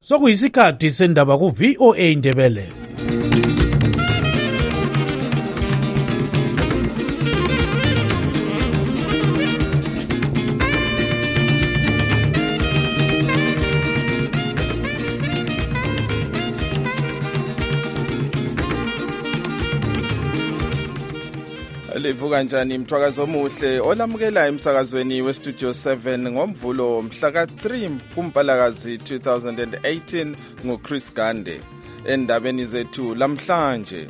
Sokuyisikhathi sendaba ku VOA Indebele. Livuka njani mthwakazo omuhle olamukela emsakazweni weStudio 7 ngomvulo mhla ka3 kuMpalakazi 2018 nguChris Gande. Endabeni zethu lamhlanje,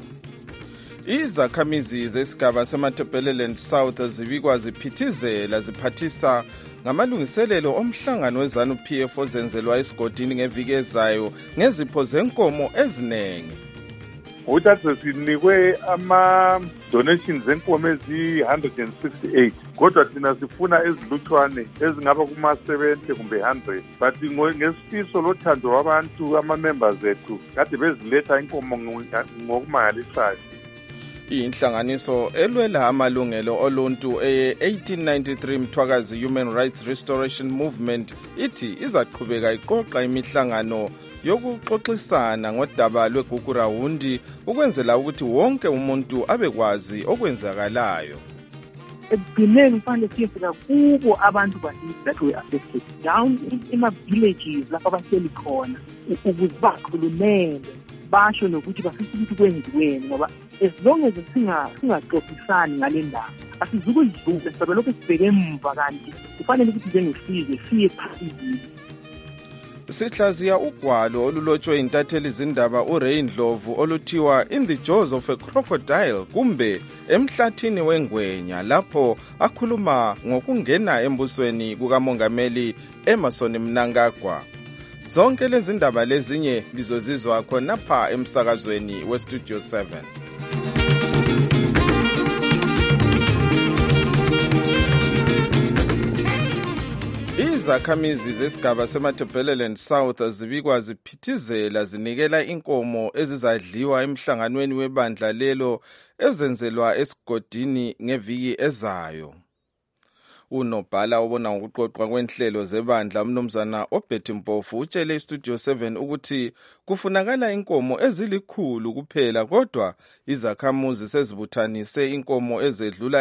izakhamizi zesigaba seMatabeleland South zibikwa ziphithizela ziphathisa ngamalungiselelo omhlangano weZANU-PF ozenzelwa esigodini ngeviki ezayo ngezipho zenkomo ezinengi. Uthathe sinikwe ama-donations zenkomo ezi-168 kodwa thina sifuna eziluthwane ezingaba kuma-70 kumbe 100 but ngesifiso lothando wabantu ama-members ethu kade beziletha inkomo ngokumangalisayo. Inhlanganiso elwela amalungelo oluntu eye-1893 Mthwakazi Human Rights Restoration Movement ithi izaqhubeka iqoqa imihlangano yokuxoxisana ngodaba lweGugurawundi ukwenzela ukuthi wonke umuntu abekwazi okwenzakalayo. Ekugcineni kufanele siyefika kubo abantu bakithi that were affected down ema-villages lapho abahleli khona ukuze bakhulumele basho nokuthi bafisa ukuthi kwenziweni ngoba as long as singaxoxisani ngale ndaba asizukudlula sisabe lokhu sibheke emva kanti kufanele ukuthi njengesizwe siye phambili. Sihlaziya ugwalo olulotshwe intatheli zindaba uRay Ndlovu oluthiwa In the Jaws of a Crocodile kumbe emhlathini wengwenya lapho akhuluma ngokungena embusweni kukamongameli Emmerson Mnangagwa. Zonke lezi ndaba lezinye lizozizwa khonapha emsakazweni weStudio 7. Izakhamizi zesigaba seMatabeleland South zibikwa ziphithizela zinikela inkomo ezizadliwa emhlanganweni webandla lelo ezenzelwa esigodini ngeviki ezayo. Unobhala obona ngokuqoqwa kwenhlelo zebandla umnumzana Obert Mpofu utshele iStudio 7 ukuthi kufunakala inkomo ezilikhulu kuphela kodwa izakhamuzi sezibuthanise inkomo ezedlula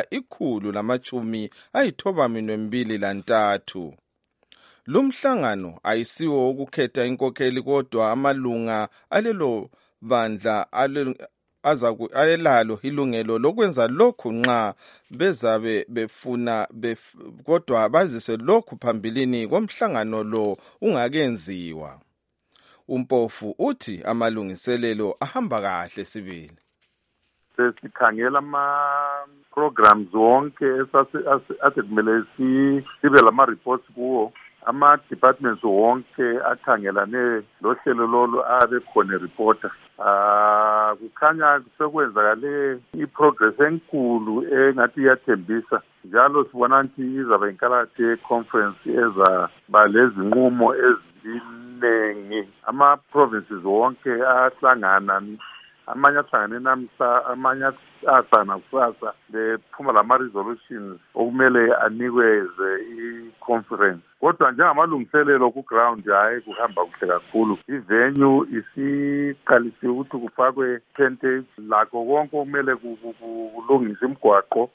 193. Lumhlangano ayisiwo ukukhetha inkokheli kodwa amalunga alelo bandla alelalo ilungelo lokwenza lokhu nxa bezabe befuna kodwa bazise lokhu phambilini komhlangano lo ungakenziwa. Umpofu uthi amalungiselelo ahamba kahle sibili. Sesikhangela ama-programs wonke ade kumele sibe lama-reports kuwo. Ama-departments wonke akhangelane lohlelo lolu abe khona reporter. Kukhanya sekwenzakale i-progress enkulu engathi iyathembisa njalo sibona ukuthi izaba inkalakatha ye-conference ezaba lezinqumo ezinengi. Ama-provinces wonke ahlangana, amanye ahlangane namhla, amanye ahlangana kusasa bephuma lama-resolutions okumele anikweze i-conference. Kodwa njengamalungiselelo ku-ground hayi kuhamba kuhle kakhulu. Ivenue isiqalisiwe ukuthi kufakwe tentage lakho konke okumele kulungisa imigwaqo,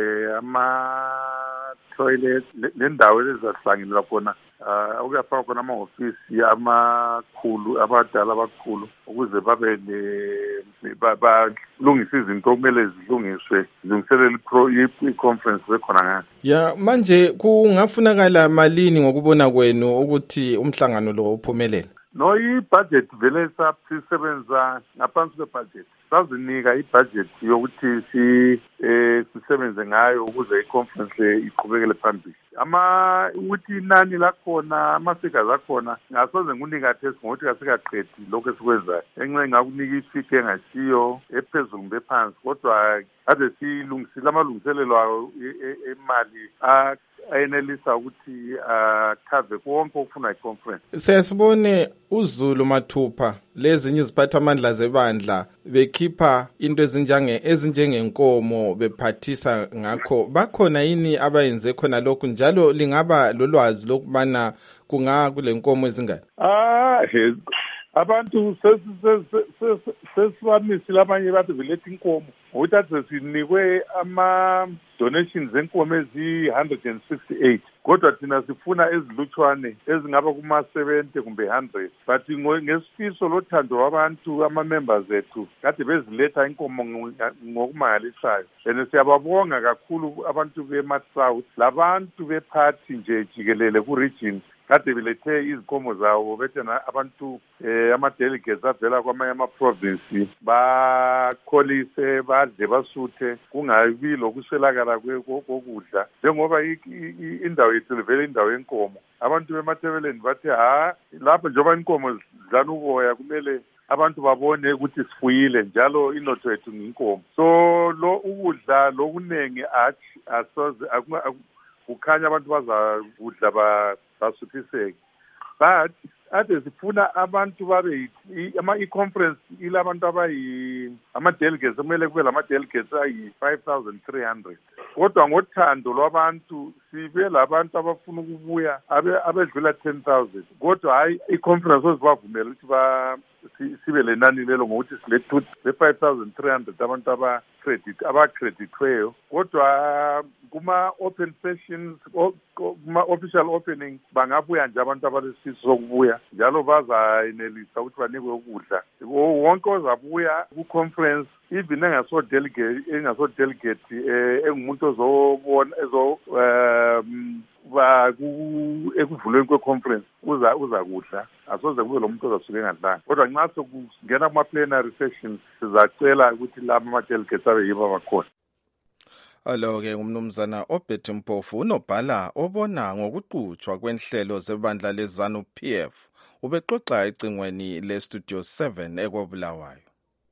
ama-toilet nendawo ezizahlanganela khona ukuyafaka khona amahofisi amakhulu abadala abakhulu ukuze babe balungisa izinto okumele zilungiswe zilungiselele i-conference bekhona ngayo. Ya manje kungafunakala malini ngokubona kwenu ukuthi umhlangano lo uphumelele? No, i-budget vele sisebenza ngaphansi kwe-budget. Sazinika i-budget yokuthi sisebenze ngayo ukuze i-conference iqhubekele phambili. Ukuthi inani lakhona, ama-figures akhona ngasoze ngikunike test ngokuthi kasikaqedi lokho esikwenzayo. Enxe ngakunika ifigure engasiyo ephezulu kumbe phansi kodwa ade silungisile amalungiselelo ayo emali ayenelisa ukuthi khave konke okufuna i-conference. Siyasibone uZulu Mathupha lezinye iziphathamandla zebandla bekhipha into ezinjengenkomo bephathisa ngakho. Bakhona yini abayenze khona lokhu njalo lingaba lolwazi lokubana kule nkomo ezingane? Abantu sesibamisile abanye bathi vilethe inkomo ngokuthi athi sinikwe ama-donations enkomo ezi-168 kodwa thina sifuna ezilutshwane ezingaba kuma-70 kumbe 100 but ngesifiso lothando wabantu ama-members ethu kade beziletha inkomo ngokumangalisayo and siyababonga kakhulu abantu be-South labantu bephathi nje jikelele ku-region kade belethe izinkomo zawo bethena abantu ama-delegates avela kwamanye ama-province bakholise badle basuthe kungabi lokuswelakala kokudla njengoba indawo yethu livele indawo yenkomo. Abantu bemathebeleni bathi lapho njengoba inkomo zidlana uboya kumele abantu babone ukuthi sifuyile njalo inotho yethu nginkomo. So lo ukudla lokunengi asoze kukhanya abantu bazakudla basuthiseke but ade sifuna abantu babe i-conference ilabantu ama-delegates kumele kube lama-delegates ayi-5,300 kodwa ngothando lwabantu sibe labantu abafuna ukubuya abedlula 10,000 kodwa hayi i-conference ozibavumela ukuthi sibe lenani lelo ngokuthi silethu le-5,300 abantu abakredithweyo kodwa kuma-open sessions kuma-official opening bangabuya nje abantu abalesifiso sokubuya njalo bazayenelisa ukuthi banikwe ukudla. Wonke ozabuya ku-conference even engaso-delegate engumuntu ozobona ekuvulweni kwe-conference uza kudla asoze kube lo muntu ozasuke engadlanga kodwa nxa sokungena kuma-plenary sessions sizacela ukuthi laba ama-delegates abe yibo abakhona. Alo-ke umnumzana Obert Mpofu unobhala obona ngokuqhutshwa kwenhlelo zebandla leZANU-PF ubexoxa ecingweni leStudio 7 ekobulawayo.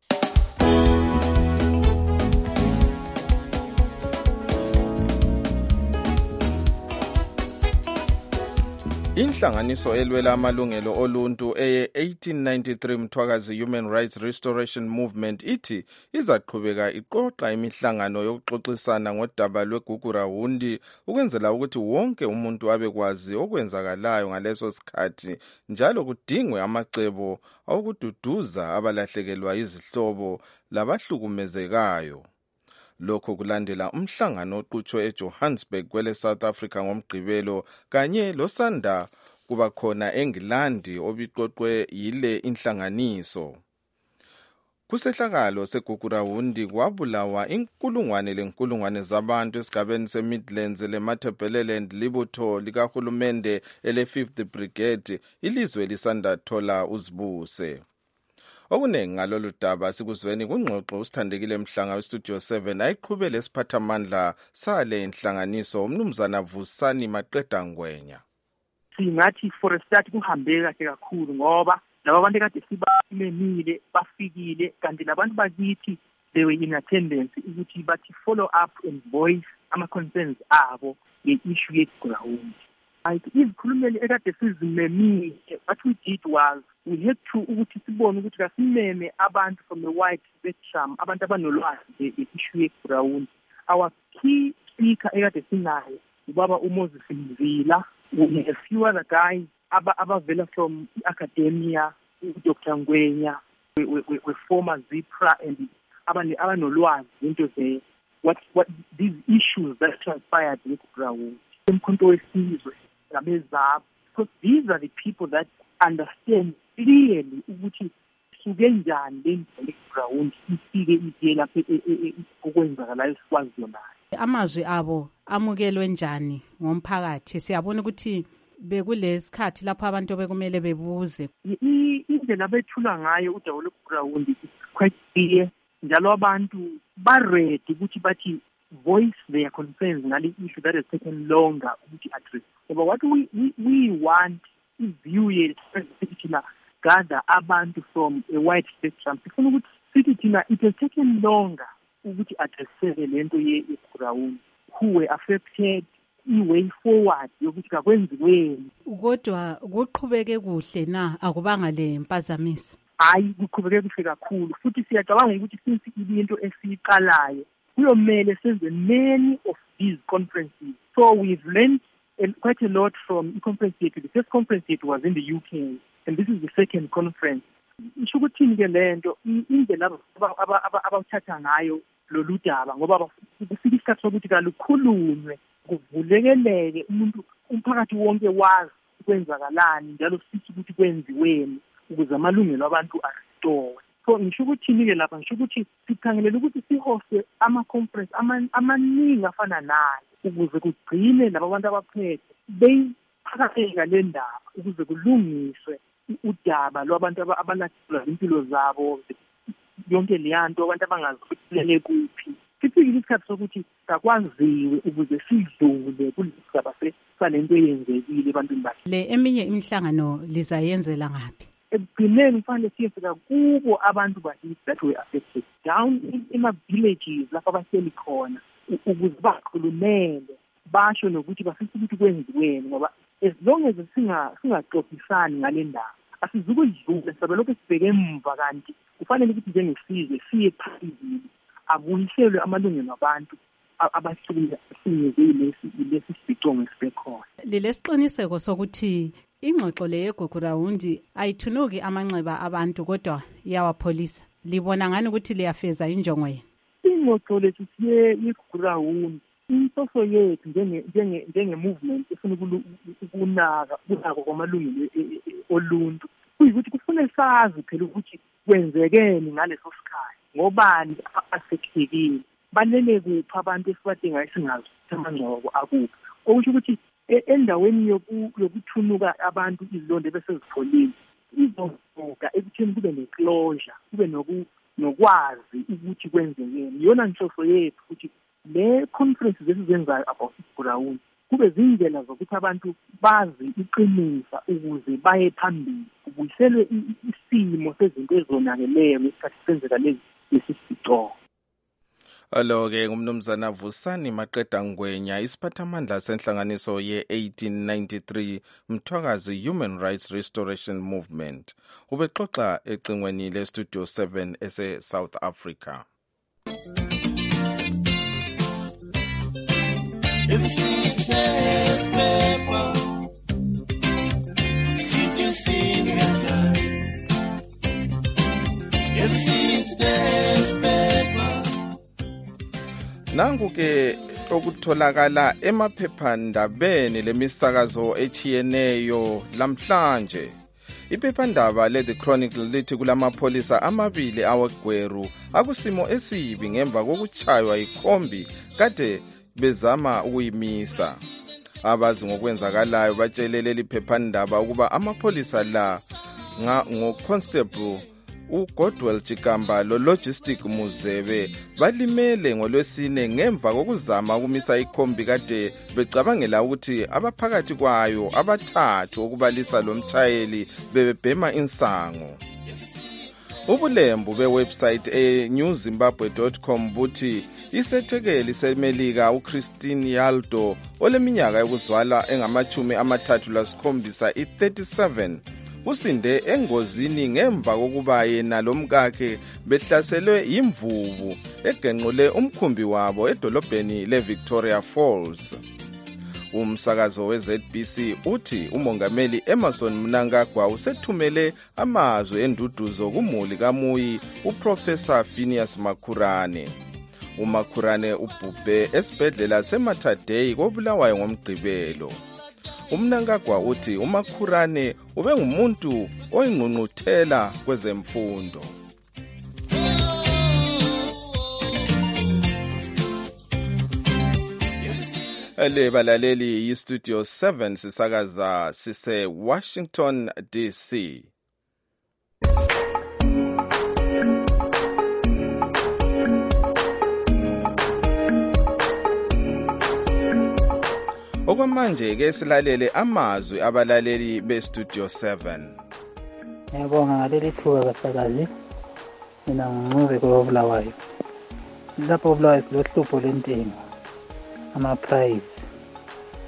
Inhlanganiso elwela amalungelo oluntu eye-1893 Mthwakazi Human Rights Restoration Movement ithi izaqhubeka iqoqa imihlangano yokuxoxisana ngodaba lweGugurahundi ukwenzela ukuthi wonke umuntu abekwazi okwenzakalayo ngaleso sikhathi njalo kudingwe amacebo okududuza abalahlekelwa izihlobo labahlukumezekayo. Lokho kulandela umhlangano oqhutshwe eJohannesburg kwele South Africa ngomgqibelo kanye losanda kuba khona eNgilandi obiqoqwe yile inhlanganiso. Kusehlakalo seGugurahundi kwabulawa inkulungwane zabantu esigabeni seMidlands leMatabeleland libutho likahulumende ele-5th Brigade ilizwe lisanda thola uzibuse. Okuningi ngalolu daba sikuzweni kungxoxo usithandekile Mhlanga weStudio 7 ayiqhubele isiphathamandla sale inhlanganiso umnumzana Vusani Maqeda Ngwenya. Singathi for a start kuhambe kahle kakhulu ngoba laba bantu kade sibamemile bafikile kanti labantu bakithi they were in attendance ukuthi bathi follow up and voice ama-concerns abo nge-issue yeGugurahundi. Izikhulumeli ekade sizimemile what we did was we had to ukuthi sibone ukuthi kasimeme abantu from the white spectrum abantu abanolwazi nge-issue yeGugurahundi. Our key speaker ekade sinayo ubaba uMoses Mzila, a few other guys abavela from academia, Dr. Ngwenya, we former ZIPRA and abanolwazi into what these issues that transpired with Gugurahundi. Umkhonto wesizwe ngabezabo because these are the people that understand clearly ukuthi suke njani le Gugurahundi ifike iye lapha okwenzakalayo sikwazi yona. Amazwi abo amukelwe njani ngomphakathi? Siyabona ukuthi bekulesikhathi lapho abantu bekumele bebuze indlela abethula ngayo udaba lweGugurahundi is quite clear njalo abantu ba-ready ukuthi bathi voice their concerns ngale issue that has taken longer ukuthi address. But what we want is view thina gather abantu from a wide spectrum sifuna ukuthi sithi thina it has taken longer ukuthi addresseke lento yeGugurahundi, who were affected, i-way forward yokuthi kakwenziweni. Kodwa kuqhubeke kuhle na akubanga le mpazamiso? Hayi, kuqhubeke kuhle kakhulu futhi siyacabanga ukuthi since into esiyiqalayo kuyomele senze many of these conferences. So we've learned quite a lot from the conference yethu. The first conference yethu was in the UK and this is the second conference. Isho ukuthini ke lento indlela abathatha ngayo lolu daba ngoba kufika isikhathi sokuthi kalukhulunywe kuvulekeleke umuntu umphakathi wonke wazi ukwenzakalani njalo sithi ukuthi kwenziweni ukuze amalungelo abantu arestore. So ngisho ukuthini ke lapha ngisho ukuthi sikhangelela ukuthi sihoste ama-conference amaningi afana nayo ukuze kugcine laba bantu abaphethe beyiphakazeka le ndaba ukuze kulungiswe udaba lwabantu abalahlekelwa impilo zabo yonke leyanto abantu abangazifihlele kuphi. Sifikile isikhathi sokuthi sakwaziwe ukuze sidlule kulesigaba salento eyenzekile ebantwini bakhe. Le eminye imihlangano lizayenzela ngaphi? Ekugcineni kufanele siyefika kubo abantu bakithi that were affected down ema-villages lapho abahleli khona ukuze bakhulumele basho nokuthi bafisa ukuthi kwenziweni ngoba as long as singaxoxisani ngale ndaba asizukudlula sizabe lokhu sibheke emva kanti kufanele ukuthi njengesizwe siye phambili abuyiselwe amalungelo abantu abahlukunyezekile lesi sicongo esibekhona. Lesiqiniseko sokuthi ingxoxo le yeGugurawundi ayithunuki amanxeba abantu kodwa iyawapholisa. Libona ngani ukuthi liyafeza injongo yenu? Ingxoxo lethu yeGugurawundi inhloso yethu njenge-movement efuna ukunaka kwamalungelo oluntu kuyikuthi kufanele sazi phela ukuthi kwenzekeni ngaleso sikhathi ngobani asekhekile balele kuphi abantu esibadingayo singazi amangcwabo akuphi. Okusho ukuthi endaweni yokuthunuka abantu izilonda bese zipholile izovuka ekutheni kube ne-closure kube nokwazi ukuthi kwenzekeni. Iyona nhloso yethu ukuthi le conference zesizenzayo about iGugurawundi kube zindlela zokuthi abantu bazi iqinisa ukuze baye phambili kubuyiselwe isimo sezinto ezonakeleyo ngesikhathi senzeka lesi sicongo. Alo-ke ngumnumzana Vusani Maqeda Ngwenya, isiphathamandla senhlanganiso ye-1893 Mthwakazi Human Rights Restoration Movement. Ubexoxa ecingweni le-Studio 7 ese-South Africa. In the sweetest paper, did you see the headlines? In the sweetest paper. Nangu-ke okutholakala emaphephandabeni lemisakazo echiyeneyo lamhlanje. Iphephandaba le-The Chronicle lithi kulamapholisa amabili awegweru akusimo esibi ngemva kokuchaywa ikhombi kade bezama ukuyimisa. Abazi ngokwenzakalayo batshelele liphephandaba ukuba amapholisa la ngo-Constable uGodwell Chikamba lo-Logistic Muzebe balimele ngolwesine ngemva kokuzama ukumisa ikhombi kade becabangela ukuthi abaphakathi kwayo abathathu okubalisa lo mtshayeli bebebhema insango. Ubulembu bewebsite newzimbabwe.com buthi isethekeli semelika uChristine Yaldo oleminyaka yokuzalwa engama-37 i-37 usinde engozini ngemva kokuba yena lomkakhe behlaselwe imvubu egenqule umkhumbi wabo edolobheni leVictoria Falls. Umsakazo weZBC uthi umongameli Emmerson Mnangagwa usethumele amazwi enduduzo kumuli kaMuyi uProfessor Phineas Makhurane. uMakhurane ubhubhe esibhedlela seMatadei koBulawayo ngomgqibelo. Umnangagwa uthi uMakhurane ubengumuntu oyingqungquthela kwezemfundo. Le balaleli yiStudio 7 sisakaza sise Washington DC. Okwamanje ke silalele amazwi abalaleli beStudio 7. Ngiyabonga ngaleli thuba basakazi. Mina ngicube koBulawayo. Lapho koBulawayo silohlupho lentengo. Ama-price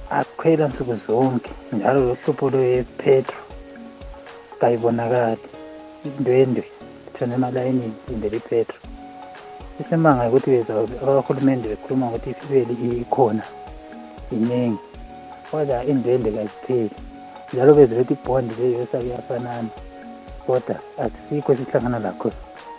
akhwela nsuku zonke njalo lohlupho lwe-petro kayibonakali indwendwe thona emalayinini indlela ipetro isemanga ukuthi abahulumende bekhuluma ukuthi ifibeli ikhona iningi kodwa indwendwe kayipheli njalo beziletha ibhondi leyo esake yafanana kodwa asikho esihlangana lakho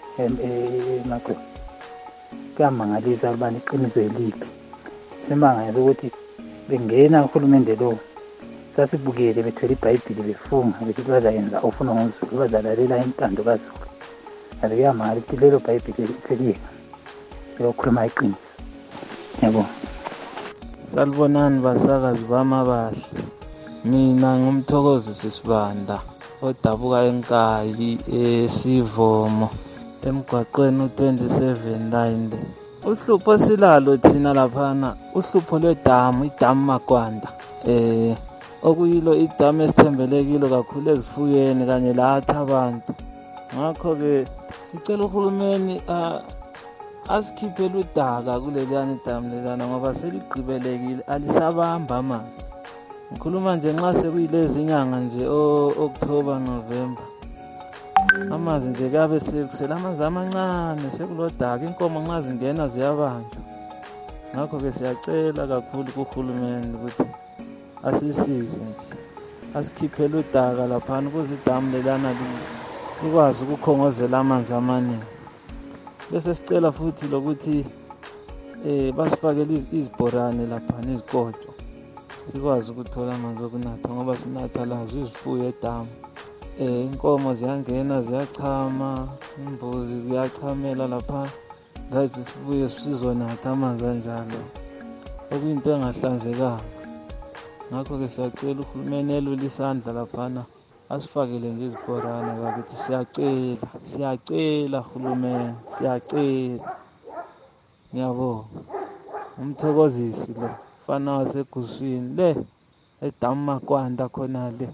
emakro kuyamangalisa ukubana iqiniso elibi semanga ukuthi bengena uhulumende lo sasibukele bethwele iBhayibheli befunga bethi bazayenza ofuna ngozulu bazalalela intando kaZulu ade kuyamali ukuthi lelo Bhayibheli seliyeka lokukhuluma iqiniso yabo. Salibonani basakazi bamabahle, mina ngumthokozi Sibanda odabuka eNkayi eSivomo emgwaqweni u27 uhlupho silalo thina laphana uhlupho lwedamu idamu Magwanda okuyilo idamu esithembelekile kakhulu ezifuyeni kanye lathi abantu. Ngakho-ke sicela uhulumeni asikhiphele udaka kuleliyana idamu lelana ngoba seligqibelekile alisabamba amanzi. Ngikhuluma nje nxa sekuyilezi inyanga nje October November amanzi nje kabe sekusela amanzi amancane sekulodaka inkomo nxa zingena ziyabanjwa. Ngakho-ke siyacela kakhulu kuhulumeni ukuthi asisize nje asikhiphele udaka laphana ukuze idamu lelana likwazi ukukhongozela amanzi amaningi. Bese sicela futhi lokuthi basifakele izibhorane laphana izikotsho sikwazi ukuthola amanzi okunatha ngoba sinatha lazo izifuyo edamu. Inkomo ziyangena ziyachama, imbuzi ziyachamela lapha zathi sibuye sizonatha amanzi anjalo okuyinto engahlanzekanga. Ngakho-ke siyacela uhulumeni elule isandla laphana asifakele nje izibhorane bakithi siyacela hulumeni siyacela. Ngiyabonga umthokozisi lo fana waseguswini le edamu Magwanda khona le.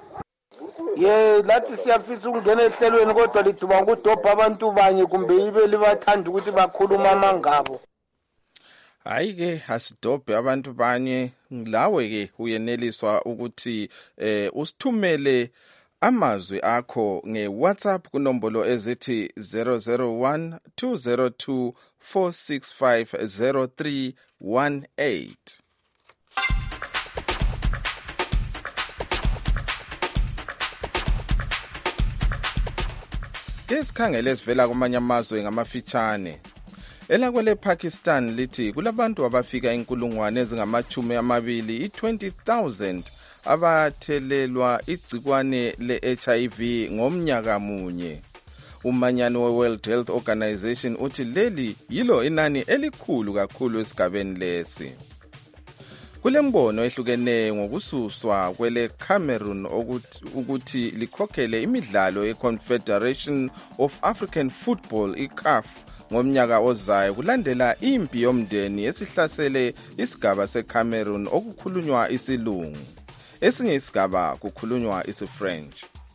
Lathi siyafisa ukungena ehlelweni kodwa liduba ngudobha abantu banye kumbe ibe libathanda ukuthi bakhuluma amangabo. Hayi-ke asidobhe abantu banye. Lawe-ke uyeneliswa ukuthi usithumele amazwi akho nge-WhatsApp kunombolo ezithi 001 202 465 0318. Ke sikhangele sivela kwamanye amazwe ngamafitshane. Elakwele Pakistan lithi kulabantu abafika inkulungwane ezingama-20 20,000 abathelelwa igcikwane le-HIV ngomnyaka munye. Umanyano we-World Health Organization uthi leli yilo inani elikhulu kakhulu esigabeni lesi. Kulembono ehlukeneyo ngokususwa kwele Cameroon ukuthi likhokhele imidlalo ye-Confederation of African Football i-CAF ngomnyaka ozayo kulandela impi yomndeni esihlasele isigaba seCameroon okukhulunywa isilungu. Esinye isigaba kukhulunywa isiFrench.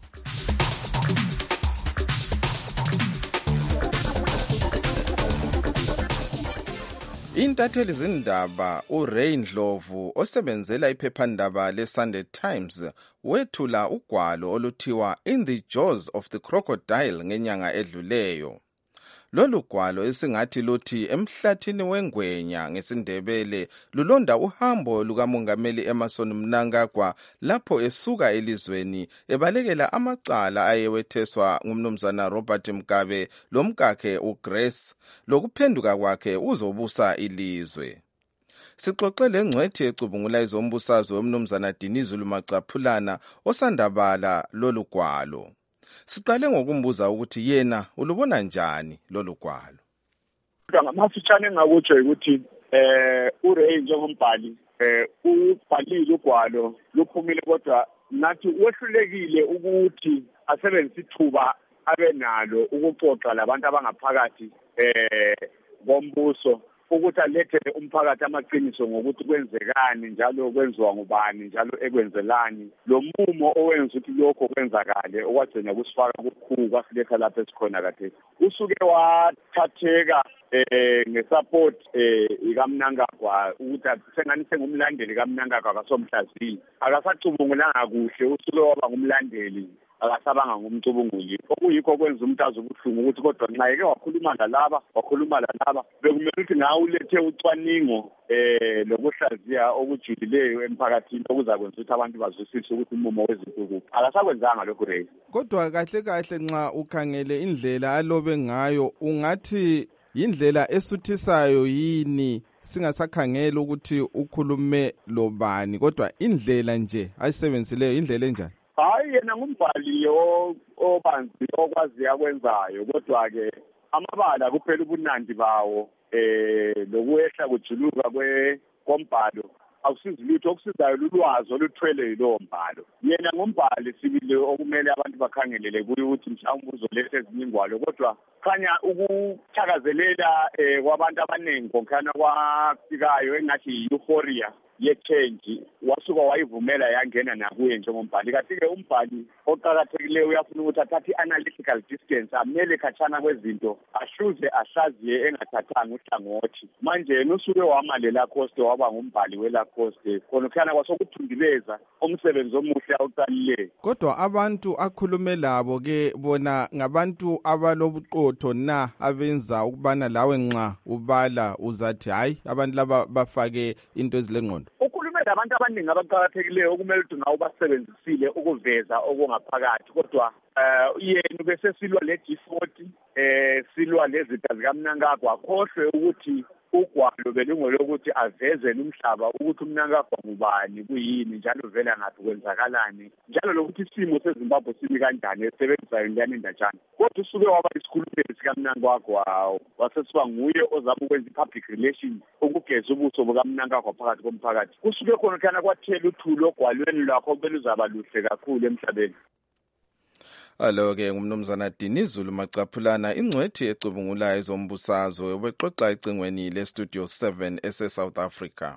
Intatheli zindaba uRay Ndlovu osebenzela iphephandaba leSunday Times wethula ugwalo oluthiwa In the Jaws of the Crocodile ngenyanga edluleyo. Lolu gwalo esingathi luthi emhlathini wengwenya ngesindebele lulonda uhambo lukamongameli Emmerson Mnangagwa lapho esuka elizweni ebalekela amacala ayewetheswa ngumnumzana Robert Mugabe lomkakhe uGrace lokuphenduka kwakhe uzobusa ilizwe. Sixoxele ngcwethi ecubungula izombusazwe womnumzana Dinizulu Macaphulana osandabala lolu gwalo. Siqale ngokumbuza ukuthi yena ulubona njani lolu gwalo. Ngamafitshane engakutsho ukuthi uRay njengombhali ubhalile ugwalo luphumile kodwa nathi wehlulekile ukuthi asebenzise ithuba abenalo ukuxoxa labantu abangaphakathi bombuso ukuthi alethele umphakathi amaqiniso ngokuthi kwenzekani njalo kwenziwa ngubani njalo ekwenzelani lo mumo owenza ukuthi lokho kwenzakale okwagcina kusifaka kukhulu kwasiletha lapha esikhona kade usuke wathatheka ngesupport ikaMnangagwa ukuthi sengani sengumlandeli kaMnangagwa akasomhlaziyi akasacubungulanga kuhle usuke waba ngumlandeli akasabanga ngumcubunguli okuyikho kwenza umuntu azobuhlungu ukuthi kodwa nxa eke wakhuluma lalaba bekumele ukuthi ngawe ulethe ucwaningo lokuhlaziya okujulileyo emphakathini okuzakwenza ukuthi abantu bazwisise ukuthi umumo wezinto kuphi akasakwenzanga lokho Ray. Kodwa kahle nxa ukhangele indlela alobe ngayo ungathi yindlela esuthisayo yini singasakhangela ukuthi ukhulume lobani kodwa indlela nje ayisebenzisileyo indlela enjani? Hayi yena ngumbhali obanzi okwazi akwenzayo kodwa ke amabala kuphela ubunandi bawo lokwehla kujuluka kombhalo awusizi lutho okusizayo lulwazi oluthwele yilowo mbhalo yena ngumbhali sibili okumele abantu bakhangelele kuye ukuthi mhlawumbe uzoletha ezinye ingwalo kodwa khanya ukuthakazelela kwabantu abaningi ngokhana kwafikayo engathi yi-euphoria ye-change wasuka wayivumela yangena nakuye njengombhali kanti-ke umbhali oqakathekileyo uyafuna ukuthi athathe i-analytical distance amele khatshana kwezinto ahluze ahlaziye engathathanga uhlangothi manje yena usuke wamalela Coste waba ngumbhali welacoste khonokhana kwasokuthundubeza umsebenzi omuhle awuqalileyo. Kodwa abantu akhulume labo ke bona ngabantu abalobuqotho na abenza ukubana lawe nxa ubala uzathi hayi abantu laba bafake into ezilengqondo? Abantu abaningi abaqakathekileyo okumele ukuthi ngawo basebenzisile ukuveza okungaphakathi kodwa yena bese silwa le-G40 silwa lezitha zikaMnangagwa khohlwe ukuthi ugwalo belungelokuthi avezele umhlaba ukuthi uMnangagwa ngubani kuyini njalo vela ngaphi kwenzakalani njalo lokuthi isimo seZimbabwe simi kanjani esebenzayo njani indatshana kodwa usuke waba isikhulumeli sikaMnangagwa wasesiba nguye ozama ukwenza i-public relations ukugeza ubuso bukaMnangagwa phakathi komphakathi kusuke khona khana kwathela uthulo ogwalweni lwakho beluzaba luhle kakhulu emhlabeni. Alo-ke ngumnumzana Dinizulu Macaphulana ingcwethi ecubungulayo ezombusazwe obexoxa ecingweni le-Studio 7 ese-South Africa.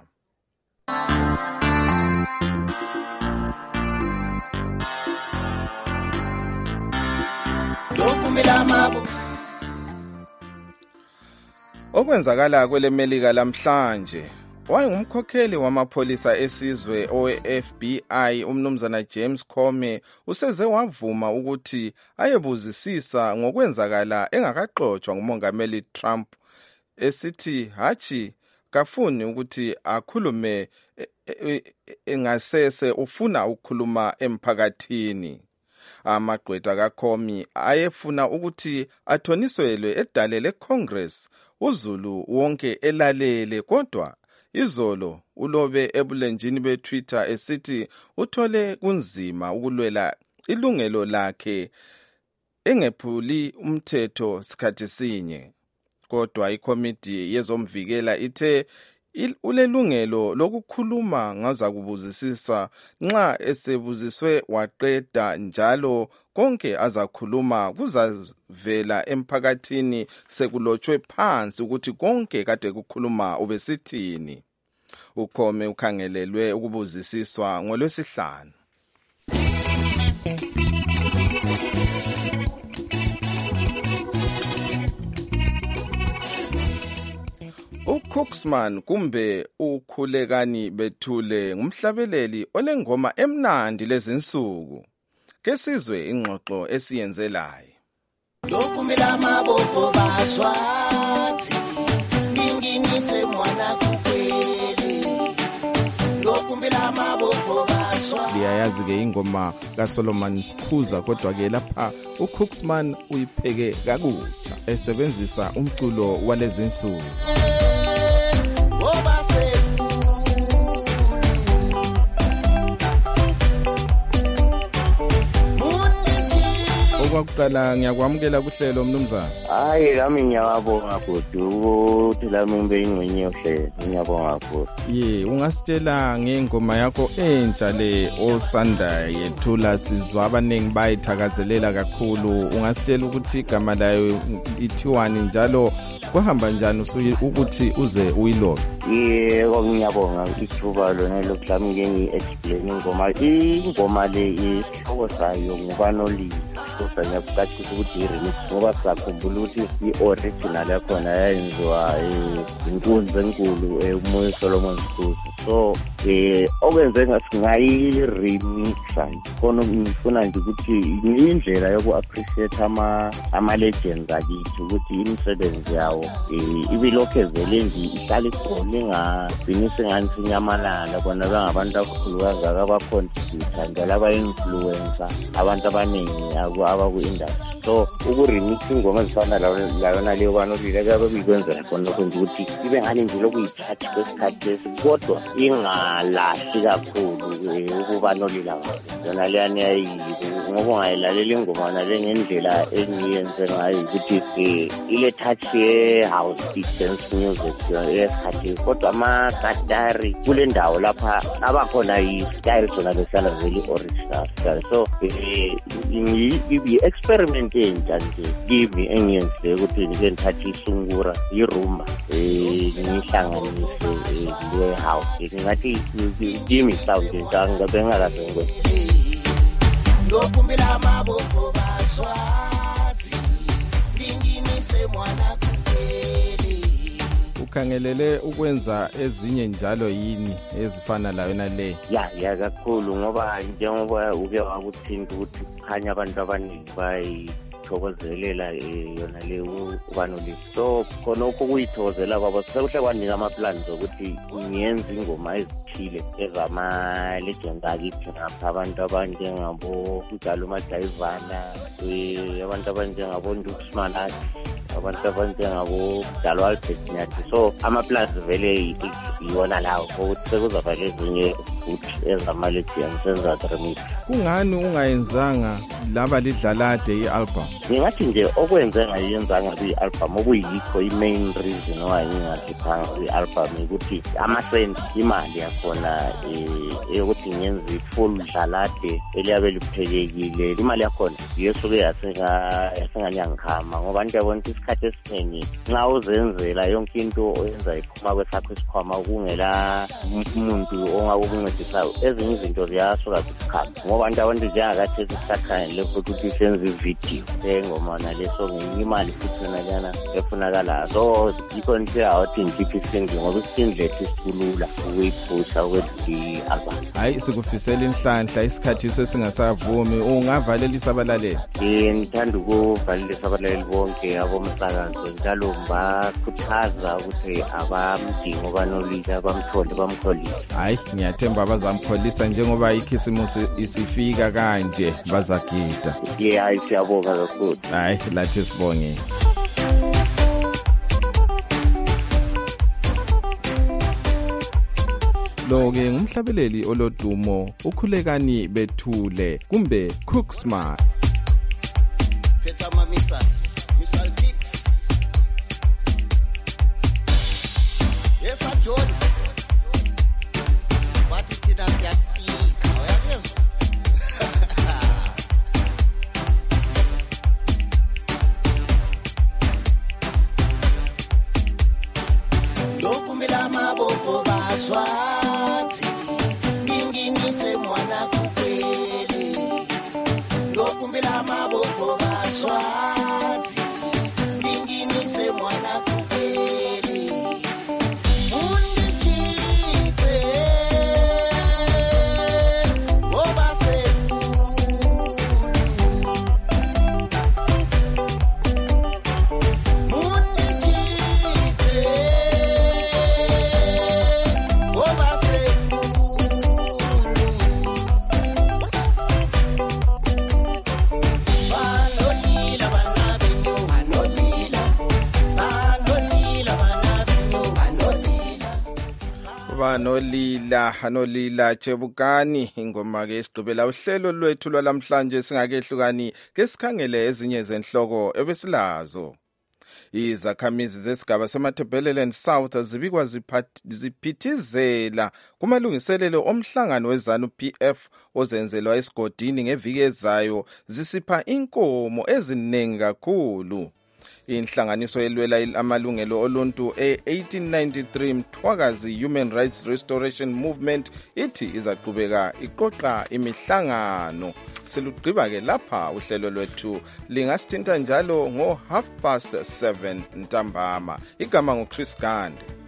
Okwenzakala kwele Melika lamhlanje wayengumkhokheli wamapholisa esizwe owe-FBI umnumzana James Comey useze wavuma ukuthi ayebuzisisa ngokwenzakala engakaxotshwa ngumongameli Trump esithi hachi kafuni ukuthi akhulume engasese ufuna ukukhuluma emphakathini. Amagqwetha kaComey ayefuna ukuthi athoniselwe edale leCongress uZulu wonke elalele kodwa izolo ulobe ebulenjini beTwitter esithi uthole kunzima ukulwela ilungelo lakhe engephuli umthetho sikhathi sinye kodwa ikomiti yezomvikela ithe ulelungelo lokukhuluma ngazakubuzisisa nxa esebuziswe waqeda njalo konke azakhuluma kuzavela emphakathini sekulotshwe phansi ukuthi konke kade kukhuluma ubesithini. Ukhome ukhangelelwe ukubuzisiswa ngoLwesihlanu. uCooksman kumbe ukhulekani bethule ngumhlabeleli olengoma emnandi lezinsuku kesizwe ingxoxo esiyenzelayo. Lokumela amaboko baswazi ninginise mwana kuphele lokumela amaboko baswazi. Liyayazi ke ingoma kaSolomon Sikhuza kodwa ke lapha uCooksman uyipheke kakutsha esebenzisa umculo walezinsuku. okwakuqala ngiyakwamukela kuhlelo mnumzana. Hayi lami ngiyabonga futhi ukuthi lami ngibe ingcenye yohlelo. Ngiyabonga futhi. Ungasitshela ngengoma yakho entsha le osanda yethula sizwa abaningi bayithakazelela kakhulu. Ungasitshela ukuthi igama layo ithiwani njalo kuhamba njani ukuthi uze uyilobe? Yebo ngiyabonga ithuba lona lokuhlami ngi-explain ingoma le isihloko sayo ngubani olile. Ngiyakutshela ukuthi i-remix ngoba sakhumbula ukuthi i-original yakhona yayenziwa inkunzi enkulu uMoyo Solomon Skhosana. So okwenze ngayi-remixa khona ngifuna nje ukuthi indlela yoku-appreciate ama-legends akithi ukuthi imisebenzi yawo ibilokhu evele nje ihlale khona ingagcini sengani sinyamalala bona bangabantu abakhulu kangaka abacontributor njalo aba-influencer abantu abaningi abaku-industry. So ukuremix ingoma ezifana layona leyo banolile kabe kuyikwenzela khona lokho nje ukuthi ibe ngani nje lokuyithatha kwesikhathi lesi kodwa ingalahli kakhulu ukuba nolila yona leyani yayibo ngoba ungayilalela ingoma nale ngendlela engiyenze ngayo ukuthi ile touch ye-house dance music yesikhathi kodwa amakatari kule ndawo lapha abakhona i-style sona lesana vele original style. So i-experiment entsha nje kimi engiyenzile ukuthi ngike ngithathe isungura irumba ngihlanganise le-house ngathi kimi sound nje ngakaze ngikwenze. Lokumbila amaboko baswazi linginise mwana kupheli. Ukhangelele ukwenza ezinye njalo yini ezifana la yona le? Ya kakhulu ngoba njengoba uke wakuthinta ukuthi khanya abantu abaningi bayithokozelela yona le ubanolile. So khonokho kuyithokozela kwabo sekuhle kwanika ama-plans ukuthi ngiyenze ingoma ezithile ezama-legend akithi ngapha abantu abanjengabo Mdalo Madayivana, abantu abanjengabo Ndukusimanati, abantu abanjengabo Mdalo Albert Nyathi. So ama-plans vele yona lawo ukuthi sekuzaba lezinye futhi ezama-legend senza remix. Kungani ungayenzanga laba lidlalade i-album? Ngingathi nje okwenze ngayenzanga kwi-album okuyikho i-main reason why ngingakhiphanga kwi-album ukuthi amasenti imali yakhona yokuthi ngenze i-full dlalade eliyabe liphekekile imali yakhona yesuke yasenganyangikhama ngoba ndiyabona ukuthi isikhathi esiningi nxa uzenzela yonke into oyenza iphuma kwesakho isikhwama kungela umuntu ongakuncedisayo ezinye izinto ziyasuka zisikhama ngoba ndiyabona njengakathi esisakhangele ukuthi senze ividiyo engoma naleso ngenye imali futhi yona lana efunakala. So yikho nje awuthi ngikhiphe isingle ngoba isingle lethi sikulula ukuyiphusha ukuthi i-album. Hayi sikufisela inhlanhla isikhathi sesingasavumi ungavalelisa abalaleli. Ngithanda ukuvalelisa abalaleli bonke abomsakazo njalo bakhuthaza ukuthi abamdingo banolile abamthole bamkholise. Hayi ngiyathemba bazamkholisa njengoba ikhisimusi isifika kanje bazagida. Hayi siyabonga kakhulu. Hayi lathi sibonge. Lo-ke ngumhlabeleli olodumo ukhulekani Bethule kumbe Cook Smart. Peter Mamisa Misal Kicks. Yes John. Wathi thina siyasika uyakuzwa. Lokumbila amaboko baswazi linginise mwana kupheli. Lokumbila amaboko baswazi linginise mwana kupheli. Undichitse ngoba sekulu. Undichitse ngoba sekulu. Nolila Chebukani ingoma ke sigqibela uhlelo lwethu lwalamhlanje singakehlukani ke sikhangele ezinye zenhloko ebesilazo. Izakhamizi zesigaba seMatabeleland South zibikwa ziphithizela kumalungiselelo omhlangano weZANU-PF ozenzelwa esigodini ngeviki ezayo zisipha inkomo eziningi kakhulu. Inhlanganiso elwela amalungelo oluntu e-1893 Mthwakazi Human Rights Restoration Movement ithi izaqhubeka iqoqa imihlangano. Selugqiba ke lapha uhlelo lwethu lingasithinta njalo ngo 7:30 ntambama. Igama nguChris Gande.